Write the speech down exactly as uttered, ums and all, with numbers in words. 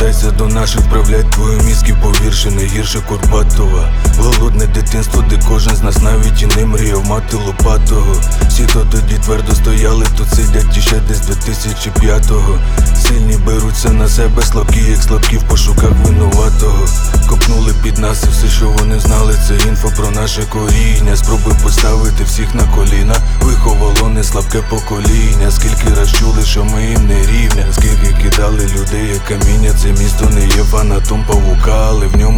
Звертайся до наших, вправлять твої мізки, повірши, не гірше Курбатова. Голодне дитинство, де кожен з нас навіть і не мріяв мати лопатого. Всі, хто тоді твердо стояли, тут сидять іще десь дві тисячі п'ятого. Сильні беруться на себе, слабкі, як слабкі в пошуках винуватого. Копнули під нас і все, що вони знали, це інфо про наше коріння. Спробуй поставити всіх на коліна, виховало не слабке покоління. Скільки раз чули, що ми їм не рівня, скільки кидали людей, як каміння. Це місто не є фанатом павука, але в ньому